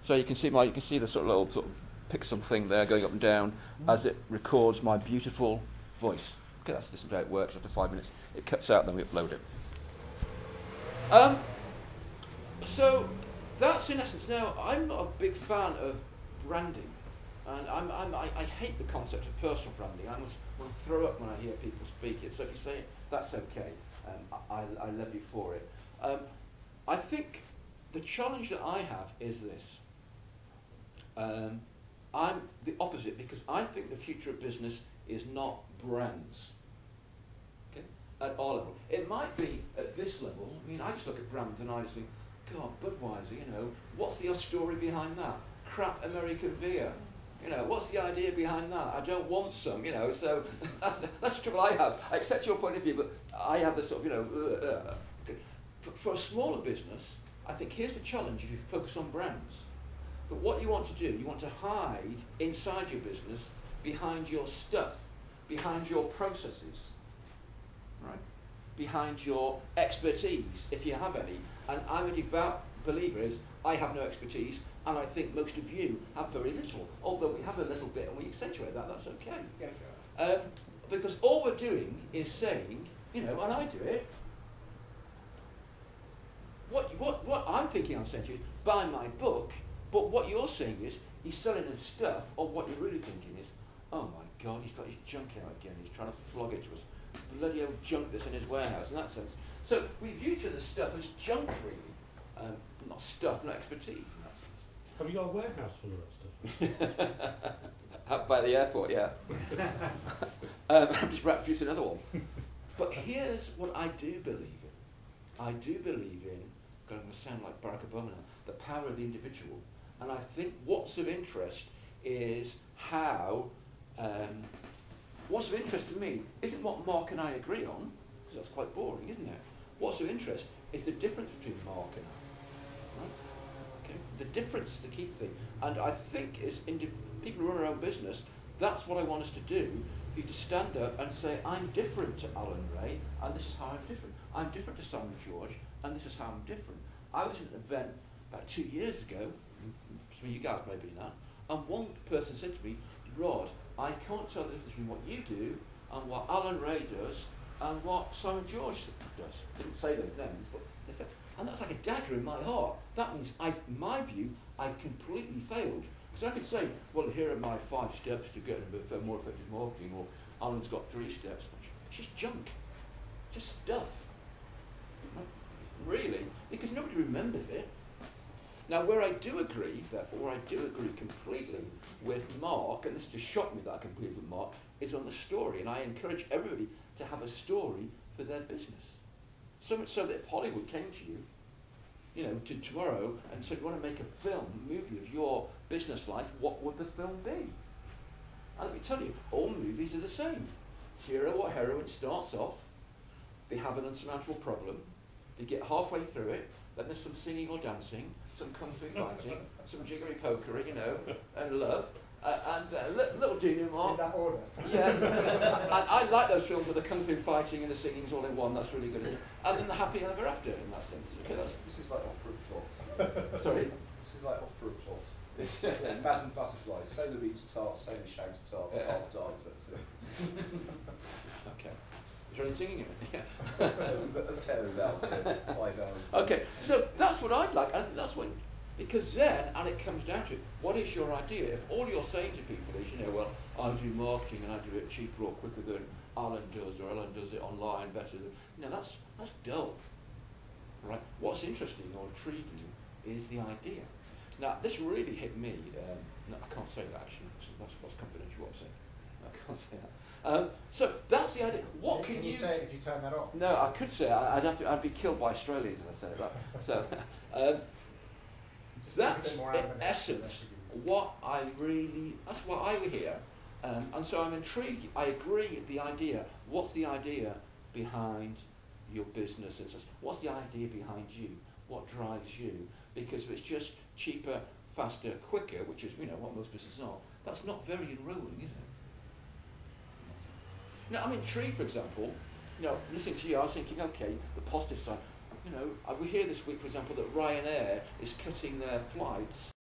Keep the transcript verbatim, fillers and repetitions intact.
So you can see my, you can see the sort of little sort of pixel thing there going up and down as it records my beautiful voice. Okay, that's this is how it works. After five minutes, it cuts out, then we upload it. Um, so that's in essence. Now, I'm not a big fan of branding, and I'm, I'm, I, I hate the concept of personal branding. I almost want to throw up when I hear people speak it. So if you say it, that's okay. Um, I, I love you for it. Um, I think the challenge that I have is this. Um, I'm the opposite, because I think the future of business is not brands. Okay? At our level. It might be at this level. I mean, I just look at brands and I just think, God, Budweiser, you know, what's the story behind that? Crap American beer. You know, what's the idea behind that? I don't want some, you know, so that's the, that's the trouble I have. I accept your point of view, but I have this sort of, you know, uh, uh, okay. for, for a smaller business, I think here's the challenge if you focus on brands. But what you want to do, you want to hide inside your business, behind your stuff, behind your processes, right? Behind your expertise, if you have any. And I'm a devout believer is, I have no expertise, and I think most of you have very little. Although we have a little bit and we accentuate that, that's okay. Yeah, Um, because all we're doing is saying, you know, and I do it, what, what, what I'm thinking I'm saying to you is, buy my book, but what you're saying is, he's selling us stuff, or what you're really thinking is, oh my God, he's got his junk out again, he's trying to flog it to us. Bloody old junk that's in his warehouse, in that sense. So we view each other's stuff as junk, really. Um, not stuff, not expertise, in that sense. Have you got a warehouse full of that stuff? Up by the airport, yeah. um, I'm just about to produce another one. But here's what I do believe in. I do believe in, God, I'm going to sound like Barack Obama now, the power of the individual. And I think what's of interest is how, um, what's of interest to me isn't what Mark and I agree on, because that's quite boring, isn't it? What's of interest is the difference between Mark and I. Right? Okay? The difference is the key thing. And I think as indi- people who run their own business, that's what I want us to do, for you to stand up and say, I'm different to Alan Ray, and this is how I'm different. I'm different to Simon George, and this is how I'm different. I was at an event about two years ago, some of you guys may be now, and one person said to me, Rod, I can't tell the difference between what you do and what Alan Ray does and what Simon George does. Didn't say those names, but they said, and that's like a dagger in my heart. That means, I, in my view, I completely failed. Because I could say, well, here are my five steps to get a more effective marketing, or Alan's got three steps. It's just junk. Just stuff. Really, because nobody remembers it. Now, where I do agree, therefore, where I do agree completely with Mark, and this just shocked me that I completely with Mark, is on the story. And I encourage everybody to have a story for their business. So much so that if Hollywood came to you, you know, to tomorrow and said, you want to make a film, a movie of your business life, what would the film be? And let me tell you, all movies are the same. Hero or heroine starts off, they have an unsurmountable problem, they get halfway through it, then there's some singing or dancing, some kung fu fighting, some jiggery pokery, you know, and love, uh, and a uh, li- little denouement. In that order. Yeah, I, I like those films with the kung fu fighting and the singing's all in one. That's really good, isn't it? And then the happy ever after, in that sense. Okay, that's This is like opera plots. sorry. This is like opera plots. Yeah, Baz and Butterflies, Sailor eats tart, Sailor shags tart, Yeah. tart dies, that's it. Okay. Is there any singing in it? Yeah. Fair enough, yeah, five hours. Okay, so that's what I'd like, and that's when, because then, and it comes down to, what is your idea? If all you're saying to people is, you know, well, I do marketing and I do it cheaper or quicker than Alan does, or Alan does it online better than, you know, that's, that's dull, right? What's interesting or intriguing is the idea. Now, this really hit me, um, no, I can't say that actually, that's what's confidential, what I'm saying. I can't say that. Um, so that's the idea. What can, can, can you, you say it if you turn that off? No, I could say it. I'd have to. I'd be killed by Australians if I said it. But so um, that's in essence what I really. That's why I were here, um, and so I'm intrigued. I agree with the idea. What's the idea behind your business? And such? What's the idea behind you? What drives you? Because if it's just cheaper, faster, quicker, which is you know what most businesses are, that's not very enrolling, is it? Now, I'm intrigued, for example, you know, listening to you, I was thinking, okay, the positive side, you know, we hear this week, for example, that Ryanair is cutting their flights